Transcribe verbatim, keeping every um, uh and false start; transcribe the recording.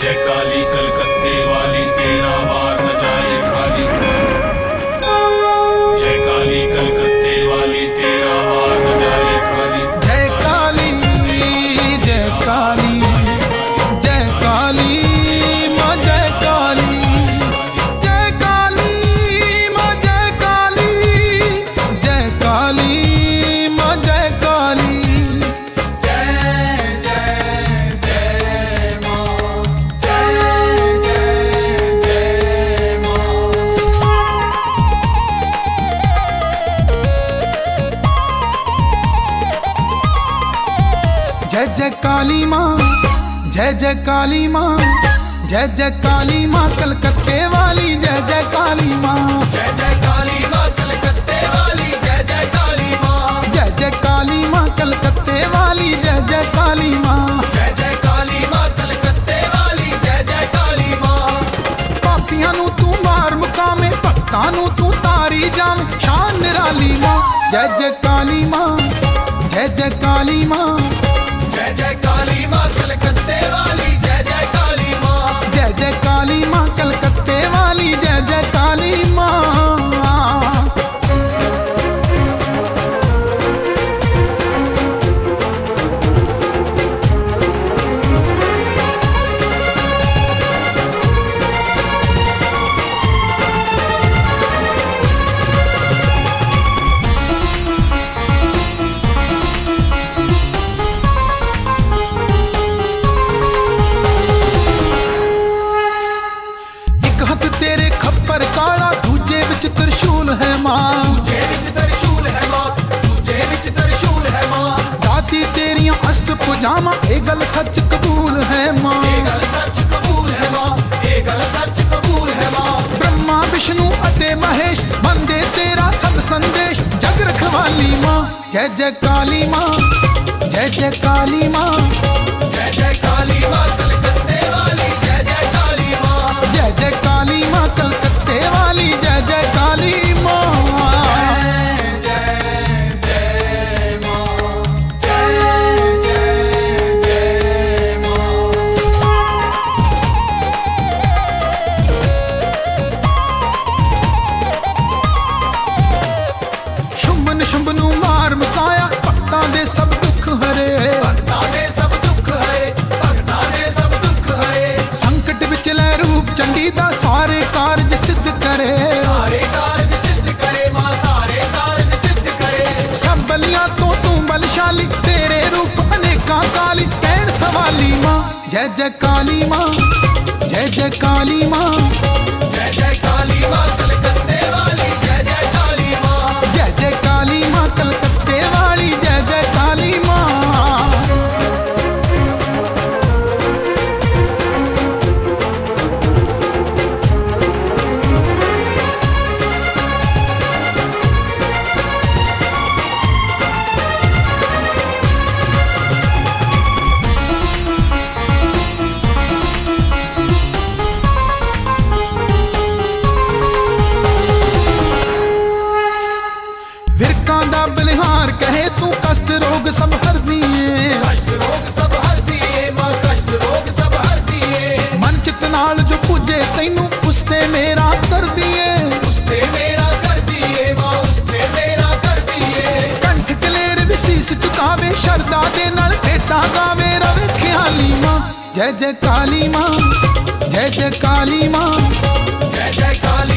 जय काली कलकत्ते वाली तेरा वार न जाए खाली। जय काली कलकत्ते वाली तेरा वार न जाए खाली। जय काली जय काली जय काली माँ जय काली जय काली माँ जय काली जय काली माँ जय काली। जय जय काली माँ जय जय काली माँ जय जय काली माँ कलकत्ते वाली जय जय काली माँ। जय जय काली माँ कलकत्ते वाली जय जय काली माँ। जय जय काली माँ कलकत्ते वाली जय जय काली माँ। जय जय काली माँ कलकत्ते वाली जय जय काली माँ। पापियां नू तू मार मुकामे भक्तां नू तू तारी जाम शान निराली माँ। जय जय काली माँ जय जय काली माँ। जय जय काली माँ कलकत्ते वाली जय जय काली माँ। जय जय काली माँ कलकत्ते वाली जय जय काली माँ। तेरे खप्पर काला दूजे विच त्रिशूल है माँ। तुझे विच त्रिशूल है माँ। तुझे विच त्रिशूल है माँ। दाती तेरियां अष्ट पुजामा ए गल सच कबूल है माँ। ये गल सच कबूल है माँ। ये गल सच कबूल है माँ। ब्रह्मा विष्णु अते महेश बंदे तेरा सब संदेश जग रखवाली माँ। जय जय काली माँ जय जय काली माँ। जय जय काली माँ कलकत्ते वाली जय जय काली माँ। जय जय काली माँ कलकत्ते वाली जय जय काली माँ। शुंभन शुंभ नू मार मुकाया भक्तां दे सब दुख हरे। भक्तां दे सब दुख हरे। भक्तां दे सब दुख हरे। संकट विच लै रूप चंडी दा सारे कारज सिद्ध करे। सारे कारज सिद्ध करे माँ। सारे कारज सिद्ध करे। सब बलियां तो तू बलशाली तेरे रूप अनेकां काली कैन सवाली माँ। जय जय काली माँ जय जय काली माँ। जय जय काली माँ कलकत्ते वाली जय जय काली माँ। जय जय काली माँ कलकत्ते वाली जय जय काली माँ। विरकां दा बलिहार कहे तू कष्ट रोग सब हर दिए। कष्ट रोग सब हर दिए माँ। कष्ट रोग सब हर दिए। मन चित नाल जो पूजे तैनू उसते मेरा कर दिए। उसते मेरा कर दिए माँ। उसते मेरा कर दिए। कंठ कलेर विशीस चुकावे शरदा दे नाल भेटा गावे रवे ख्याली माँ। जय जय काली माँ जय जय काली माँ। जय जय काली